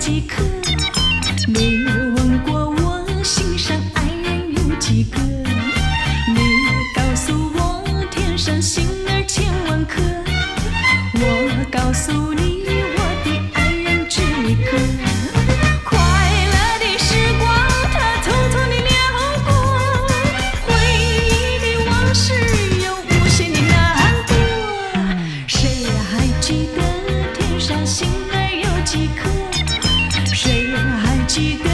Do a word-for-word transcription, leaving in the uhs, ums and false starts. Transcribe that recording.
几颗？你问过我心上爱人有几个？你告诉我天上星儿千万颗，我告诉你我的爱人只一颗。快乐的时光它偷偷地流过，回忆的往事有无限的难过。谁还记得天上星儿有几颗？谁还记得